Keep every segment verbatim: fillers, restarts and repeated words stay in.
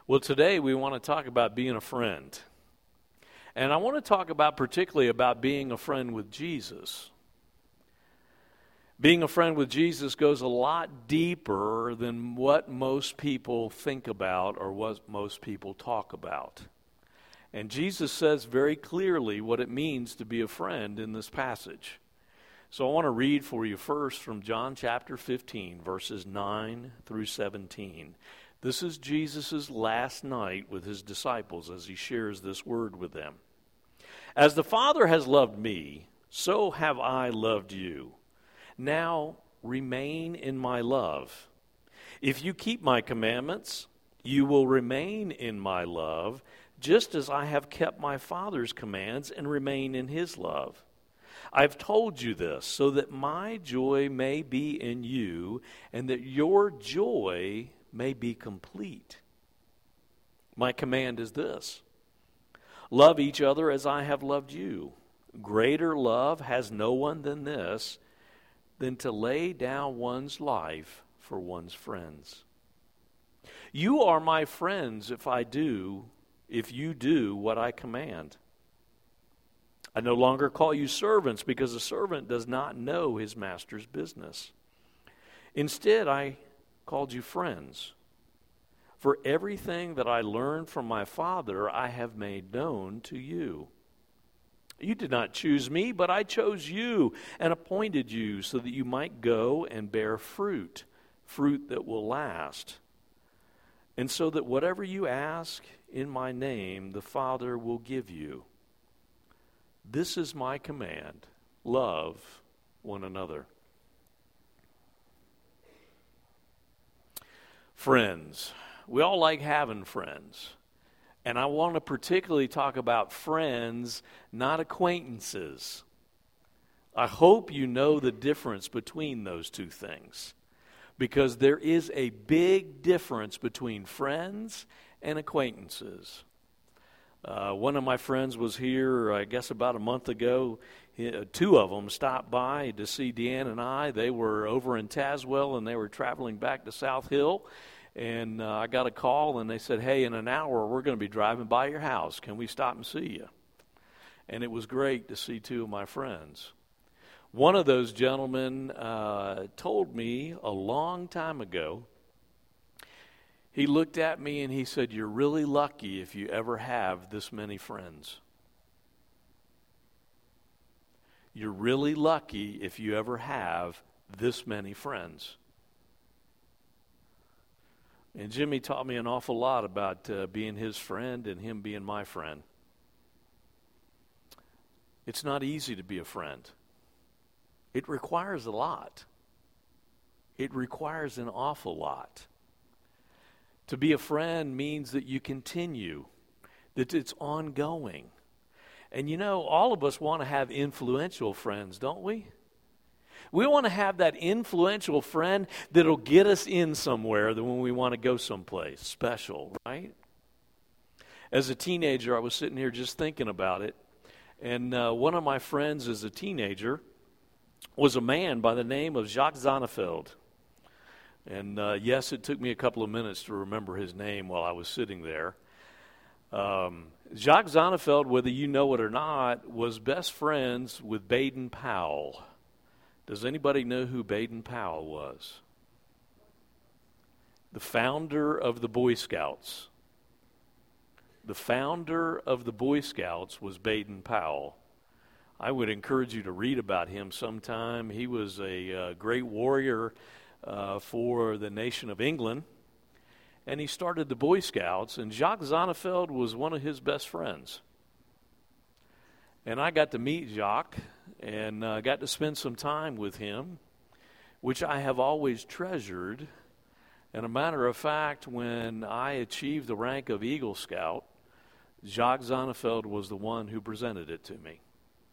Well, today we want to talk about being a friend. And I want to talk about particularly about being a friend with Jesus. Being a friend with Jesus goes a lot deeper than what most people think about or what most people talk about. And Jesus says very clearly what it means to be a friend in this passage. So I want to read for you first from John chapter fifteen, verses nine through seventeen. This is Jesus' last night with his disciples as he shares this word with them. As the Father has loved me, so have I loved you. Now remain in my love. If you keep my commandments, you will remain in my love, just as I have kept my Father's commands and remain in his love. I've told you this so that my joy may be in you and that your joy may be complete. My command is this: love each other as I have loved you. Greater love has no one than this, than to lay down one's life for one's friends. You are my friends if I do, if you do what I command. I no longer call you servants, because a servant does not know his master's business. Instead, I called you friends. For everything that I learned from my Father, I have made known to you. You did not choose me, but I chose you and appointed you so that you might go and bear fruit, fruit that will last. And so that whatever you ask in my name, the Father will give you. This is my command: love one another. Friends. We all like having friends. And I want to particularly talk about friends, not acquaintances. I hope you know the difference between those two things, because there is a big difference between friends and acquaintances. Uh, one of my friends was here, I guess, about a month ago. He, uh, two of them stopped by to see Deanne and I. They were over in Tazewell, and they were traveling back to South Hill. And uh, I got a call, and they said, hey, in an hour, we're going to be driving by your house. Can we stop and see you? And it was great to see two of my friends. One of those gentlemen uh, told me a long time ago, he looked at me and he said, you're really lucky if you ever have this many friends. You're really lucky if you ever have this many friends. And Jimmy taught me an awful lot about uh, being his friend and him being my friend. It's not easy to be a friend. It requires a lot. It requires an awful lot. To be a friend means that you continue, that it's ongoing. And you know, all of us want to have influential friends, don't we? We want to have that influential friend that'll get us in somewhere that when we want to go someplace special, right? As a teenager, I was sitting here just thinking about it, and uh, one of my friends as a teenager was a man by the name of Jacques Zonneveld. And uh, yes, it took me a couple of minutes to remember his name while I was sitting there. Um, Jacques Zonneveld, whether you know it or not, was best friends with Baden-Powell. Does anybody know who Baden-Powell was? The founder of the Boy Scouts. The founder of the Boy Scouts was Baden-Powell. I would encourage you to read about him sometime. He was a uh, great warrior uh, for the nation of England, and he started the Boy Scouts, and Jacques Zonneveld was one of his best friends. And I got to meet Jacques and uh, got to spend some time with him, which I have always treasured. And a matter of fact, when I achieved the rank of Eagle Scout, Jacques Zonneveld was the one who presented it to me.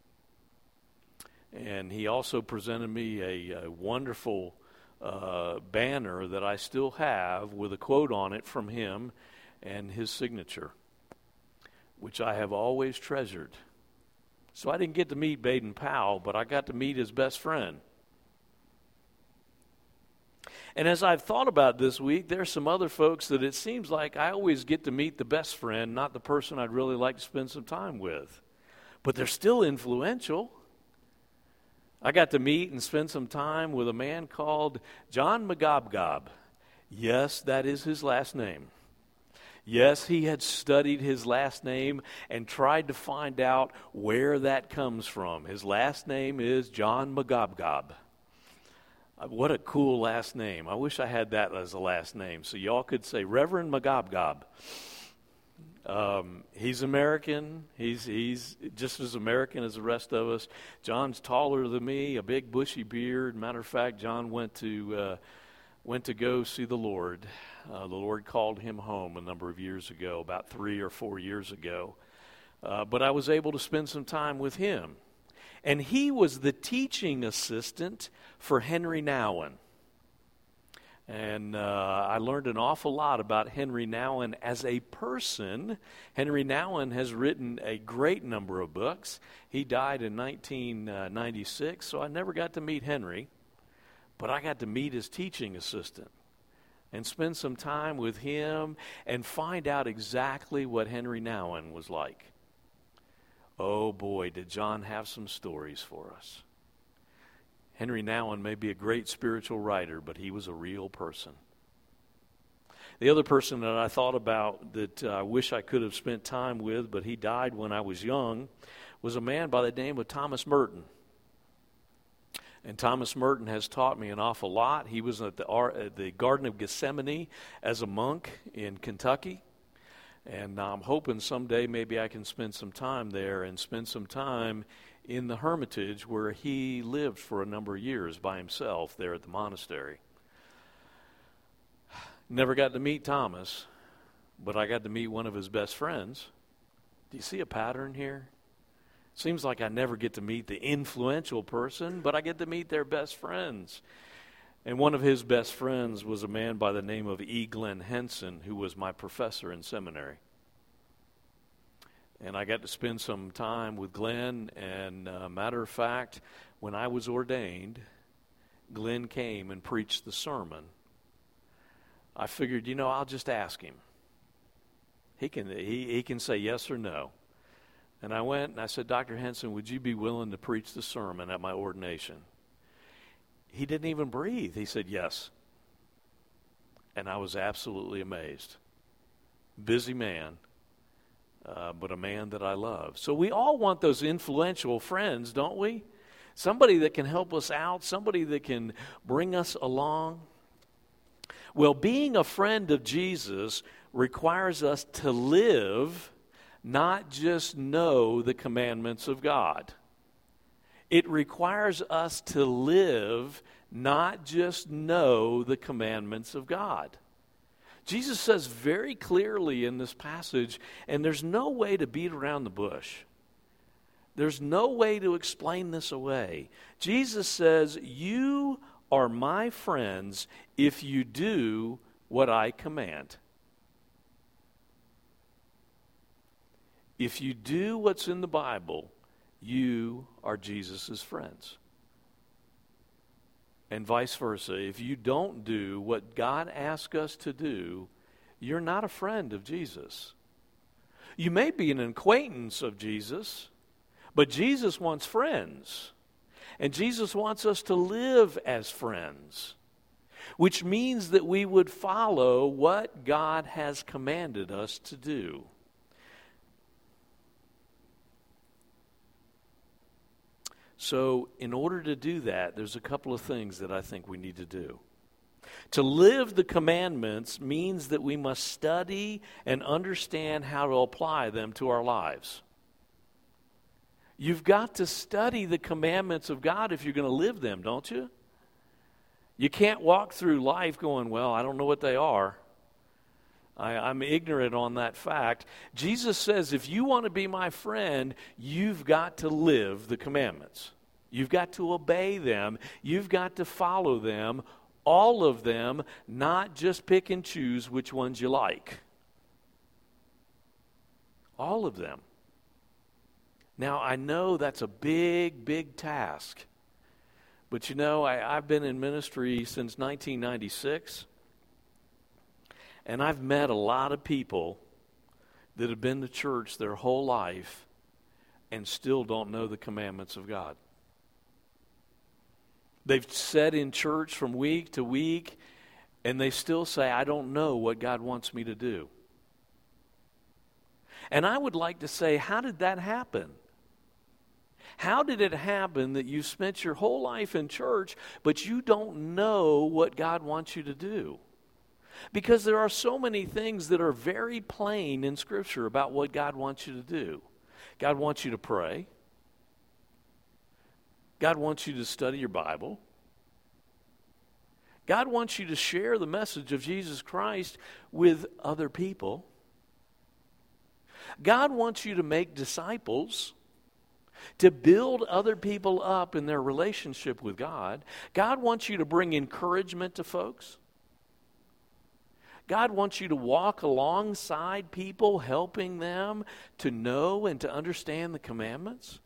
And he also presented me a, a wonderful uh, banner that I still have with a quote on it from him and his signature, which I have always treasured. So I didn't get to meet Baden-Powell, but I got to meet his best friend. And as I've thought about this week, there's some other folks that it seems like I always get to meet the best friend, not the person I'd really like to spend some time with. But they're still influential. I got to meet and spend some time with a man called John Magobgob. Yes, that is his last name. Yes, he had studied his last name and tried to find out where that comes from. His last name is John Magobgob. What a cool last name. I wish I had that as a last name. So y'all could say Reverend Magobgob. Um, he's American. He's he's just as American as the rest of us. John's taller than me, a big bushy beard. Matter of fact, John went to uh, went to go see the Lord. Uh, the Lord called him home a number of years ago, about three or four years ago. Uh, but I was able to spend some time with him. And he was the teaching assistant for Henry Nouwen. And uh, I learned an awful lot about Henry Nouwen as a person. Henry Nouwen has written a great number of books. He died in nineteen ninety-six, so I never got to meet Henry. But I got to meet his teaching assistant and spend some time with him and find out exactly what Henry Nouwen was like. Oh boy, did John have some stories for us. Henry Nouwen may be a great spiritual writer, but he was a real person. The other person that I thought about that uh, I wish I could have spent time with, but he died when I was young, was a man by the name of Thomas Merton. And Thomas Merton has taught me an awful lot. He was at the, at the Garden of Gethsemane as a monk in Kentucky. And I'm hoping someday maybe I can spend some time there and spend some time in the Hermitage where he lived for a number of years by himself there at the monastery. Never got to meet Thomas, but I got to meet one of his best friends. Do you see a pattern here? Seems like I never get to meet the influential person, but I get to meet their best friends. And one of his best friends was a man by the name of E. Glenn Henson, who was my professor in seminary. And I got to spend some time with Glenn, and uh, matter of fact, when I was ordained, Glenn came and preached the sermon. I figured, you know, I'll just ask him. He can he, he can say yes or no. And I went and I said, Doctor Henson, would you be willing to preach the sermon at my ordination? He didn't even breathe. He said, yes. And I was absolutely amazed. Busy man, uh, but a man that I love. So we all want those influential friends, don't we? Somebody that can help us out, somebody that can bring us along. Well, being a friend of Jesus requires us to live, not just know the commandments of God. It requires us to live, not just know the commandments of God. Jesus says very clearly in this passage, and there's no way to beat around the bush. There's no way to explain this away. Jesus says, you are my friends if you do what I command. If you do what's in the Bible, you are Jesus' friends. And vice versa. If you don't do what God asks us to do, you're not a friend of Jesus. You may be an acquaintance of Jesus, but Jesus wants friends. And Jesus wants us to live as friends, which means that we would follow what God has commanded us to do. So in order to do that, there's a couple of things that I think we need to do. To live the commandments means that we must study and understand how to apply them to our lives. You've got to study the commandments of God if you're going to live them, don't you? You can't walk through life going, well, I don't know what they are. I, I'm ignorant on that fact. Jesus says, if you want to be my friend, you've got to live the commandments. You've got to obey them. You've got to follow them, all of them, not just pick and choose which ones you like. All of them. Now, I know that's a big, big task. But you know, I, I've been in ministry since nineteen ninety-six, and I've met a lot of people that have been to church their whole life and still don't know the commandments of God. They've sat in church from week to week, and they still say, I don't know what God wants me to do. And I would like to say, how did that happen? How did it happen that you spent your whole life in church, but you don't know what God wants you to do? Because there are so many things that are very plain in Scripture about what God wants you to do. God wants you to pray. God wants you to study your Bible. God wants you to share the message of Jesus Christ with other people. God wants you to make disciples, to build other people up in their relationship with God. God wants you to bring encouragement to folks. God wants you to walk alongside people, helping them to know and to understand the commandments.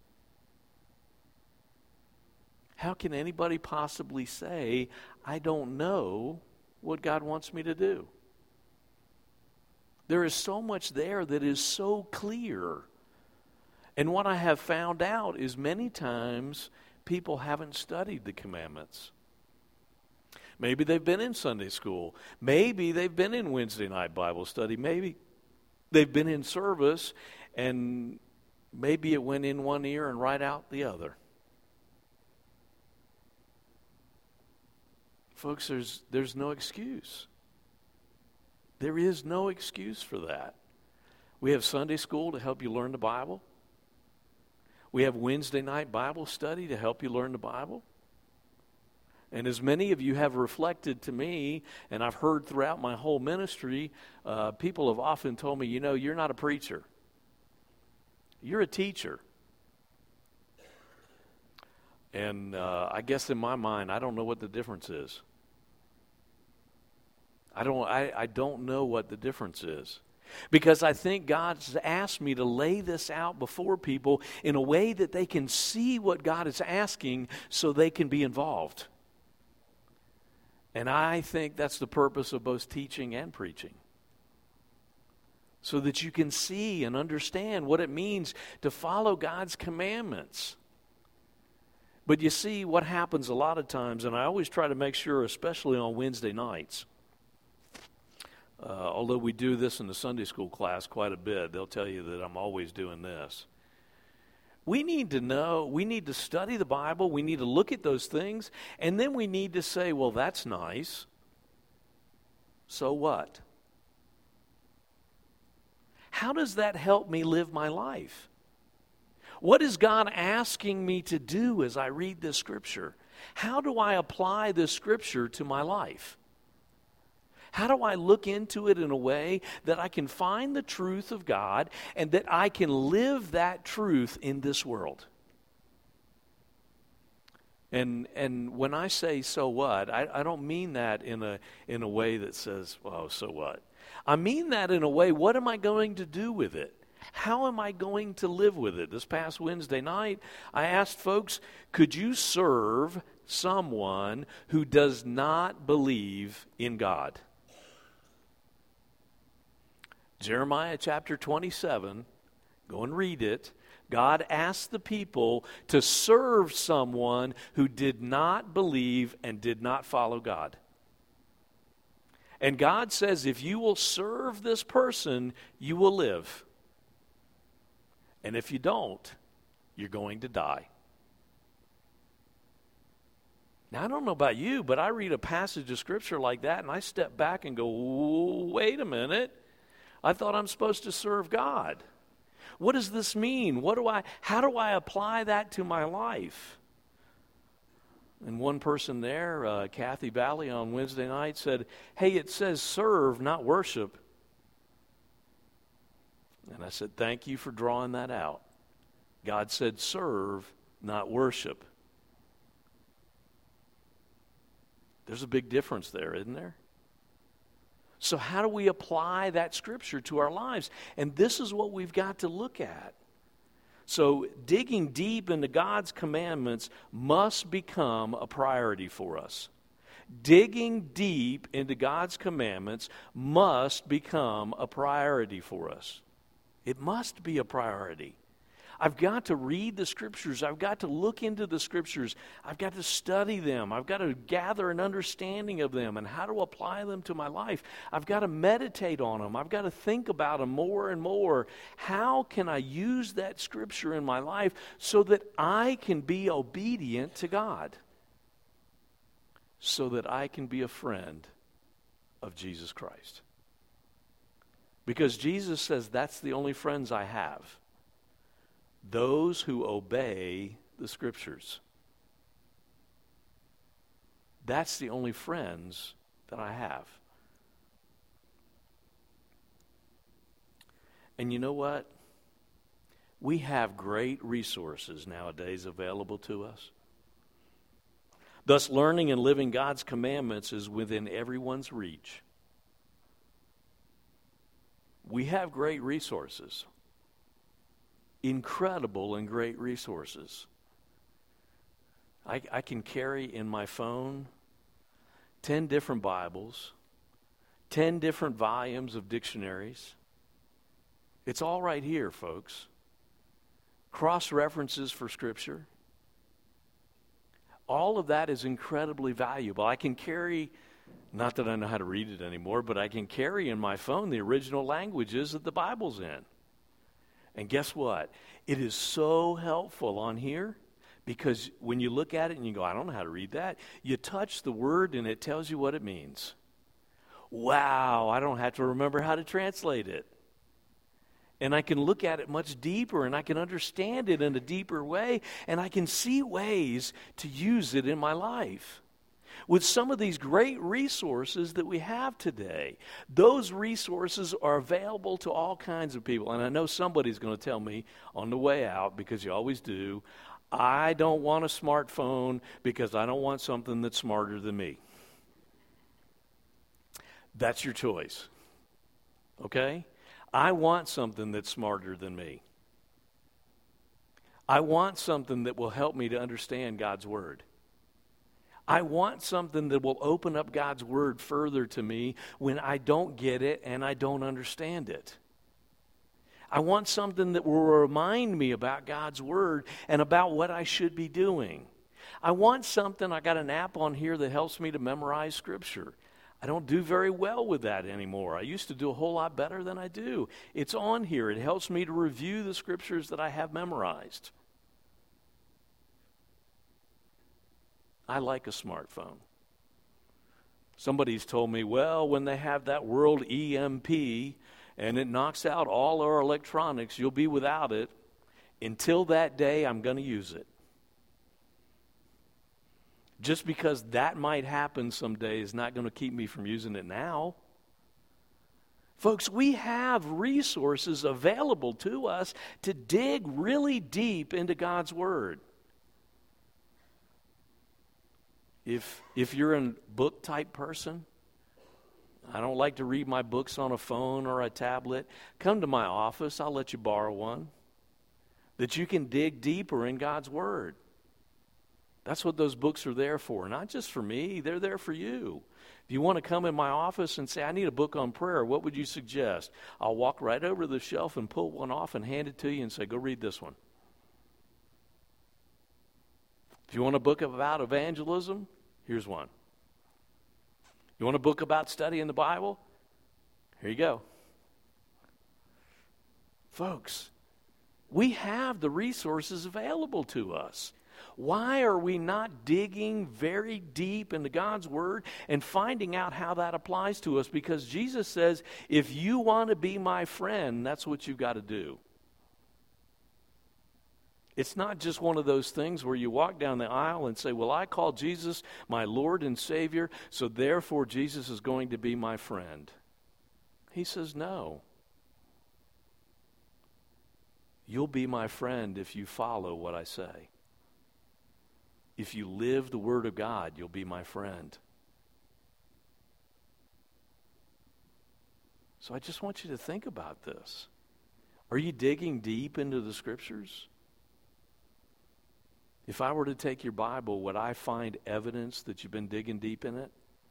How can anybody possibly say, I don't know what God wants me to do? There is so much there that is so clear. And what I have found out is many times people haven't studied the commandments. Maybe they've been in Sunday school. Maybe they've been in Wednesday night Bible study. Maybe they've been in service, and maybe it went in one ear and right out the other. Folks, there's there's no excuse. There is no excuse for that. We have Sunday school to help you learn the Bible. We have Wednesday night Bible study to help you learn the Bible. And as many of you have reflected to me, and I've heard throughout my whole ministry, uh, people have often told me, you know, you're not a preacher. You're a teacher. And uh, I guess in my mind, I don't know what the difference is. I don't, I, I don't know what the difference is. Because I think God's asked me to lay this out before people in a way that they can see what God is asking so they can be involved. And I think that's the purpose of both teaching and preaching. So that you can see and understand what it means to follow God's commandments. But you see what happens a lot of times, and I always try to make sure, especially on Wednesday nights, uh, although we do this in the Sunday school class quite a bit, they'll tell you that I'm always doing this. We need to know, we need to study the Bible, we need to look at those things, and then we need to say, well, that's nice. So what? How does that help me live my life? What is God asking me to do as I read this Scripture? How do I apply this Scripture to my life? How do I look into it in a way that I can find the truth of God and that I can live that truth in this world? And and when I say so what, I, I don't mean that in a in a way that says, well, so what? I mean that in a way, what am I going to do with it? How am I going to live with it? This past Wednesday night, I asked folks, could you serve someone who does not believe in God? Jeremiah chapter twenty-seven, go and read it. God asked the people to serve someone who did not believe and did not follow God. And God says, if you will serve this person, you will live. And if you don't, you're going to die. Now, I don't know about you, but I read a passage of Scripture like that, and I step back and go, wait a minute. I thought I'm supposed to serve God. What does this mean? What do I, how do I apply that to my life? And one person there, uh, Kathy Valley, on Wednesday night said, hey, it says serve, not worship. And I said, thank you for drawing that out. God said serve, not worship. There's a big difference there, isn't there? So how do we apply that Scripture to our lives? And this is what we've got to look at. So digging deep into God's commandments must become a priority for us. Digging deep into God's commandments must become a priority for us. It must be a priority. I've got to read the Scriptures. I've got to look into the Scriptures. I've got to study them. I've got to gather an understanding of them and how to apply them to my life. I've got to meditate on them. I've got to think about them more and more. How can I use that Scripture in my life so that I can be obedient to God? So that I can be a friend of Jesus Christ. Because Jesus says that's the only friends I have. Those who obey the Scriptures. That's the only friends that I have. And you know what? We have great resources nowadays available to us. Thus, learning and living God's commandments is within everyone's reach. We have great resources. Incredible and great resources. I, I can carry in my phone ten different Bibles, ten different volumes of dictionaries. It's all right here, folks. Cross-references for Scripture. All of that is incredibly valuable. I can carry, not that I know how to read it anymore, but I can carry in my phone the original languages that the Bible's in. And guess what? It is so helpful on here because when you look at it and you go, I don't know how to read that, you touch the word and it tells you what it means. Wow, I don't have to remember how to translate it. And I can look at it much deeper and I can understand it in a deeper way and I can see ways to use it in my life. With some of these great resources that we have today, those resources are available to all kinds of people. And I know somebody's going to tell me on the way out, because you always do, I don't want a smartphone because I don't want something that's smarter than me. That's your choice. Okay? I want something that's smarter than me. I want something that will help me to understand God's Word. I want something that will open up God's Word further to me when I don't get it and I don't understand it. I want something that will remind me about God's Word and about what I should be doing. I want something, I got an app on here that helps me to memorize Scripture. I don't do very well with that anymore. I used to do a whole lot better than I do. It's on here. It helps me to review the Scriptures that I have memorized. I like a smartphone. Somebody's told me, well, when they have that world E M P and it knocks out all our electronics, you'll be without it. Until that day, I'm going to use it. Just because that might happen someday is not going to keep me from using it now. Folks, we have resources available to us to dig really deep into God's Word. If if you're a book type person, I don't like to read my books on a phone or a tablet, come to my office, I'll let you borrow one, that you can dig deeper in God's Word. That's what those books are there for, not just for me, they're there for you. If you want to come in my office and say, I need a book on prayer, what would you suggest? I'll walk right over to the shelf and pull one off and hand it to you and say, go read this one. If you want a book about evangelism, here's one. You want a book about studying the Bible? Here you go. Folks, we have the resources available to us. Why are we not digging very deep into God's Word and finding out how that applies to us? Because Jesus says, if you want to be my friend, that's what you've got to do. It's not just one of those things where you walk down the aisle and say, well, I call Jesus my Lord and Savior, so therefore Jesus is going to be my friend. He says, no. You'll be my friend if you follow what I say. If you live the Word of God, you'll be my friend. So I just want you to think about this. Are you digging deep into the Scriptures? If I were to take your Bible, would I find evidence that you've been digging deep in it?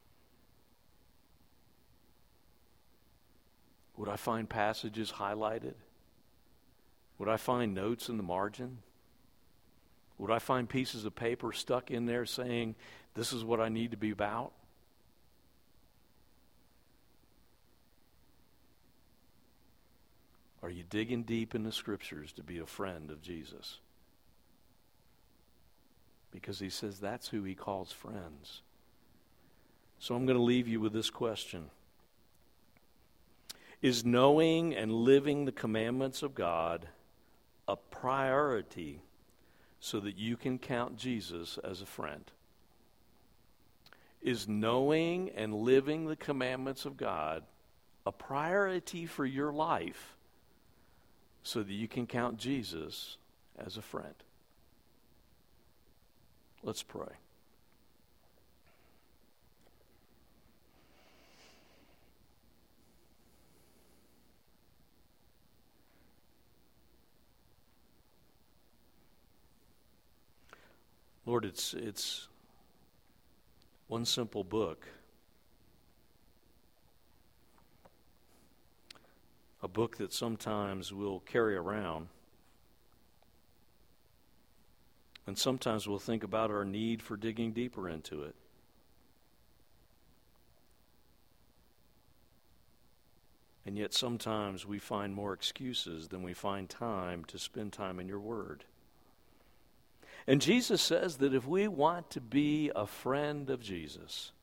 Would I find passages highlighted? Would I find notes in the margin? Would I find pieces of paper stuck in there saying, this is what I need to be about? Are you digging deep in the Scriptures to be a friend of Jesus? Because he says that's who he calls friends. So I'm going to leave you with this question. Is knowing and living the commandments of God a priority so that you can count Jesus as a friend? Is knowing and living the commandments of God a priority for your life so that you can count Jesus as a friend? Let's pray. Lord, it's it's one simple book. A book that sometimes we'll carry around. And sometimes we'll think about our need for digging deeper into it. And yet sometimes we find more excuses than we find time to spend time in your word. And Jesus says that if we want to be a friend of Jesus,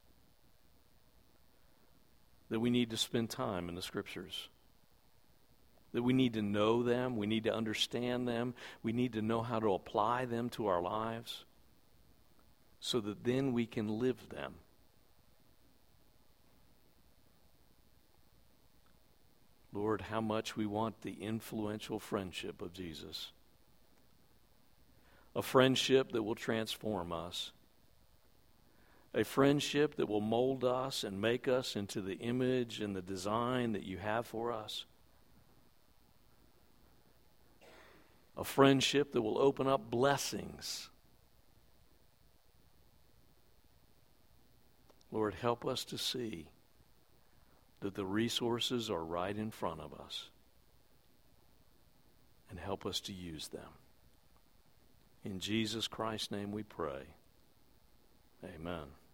that we need to spend time in the Scriptures. That we need to know them, we need to understand them, we need to know how to apply them to our lives so that then we can live them. Lord, how much we want the influential friendship of Jesus. A friendship that will transform us. A friendship that will mold us and make us into the image and the design that you have for us. A friendship that will open up blessings. Lord, help us to see that the resources are right in front of us. And help us to use them. In Jesus Christ's name we pray. Amen.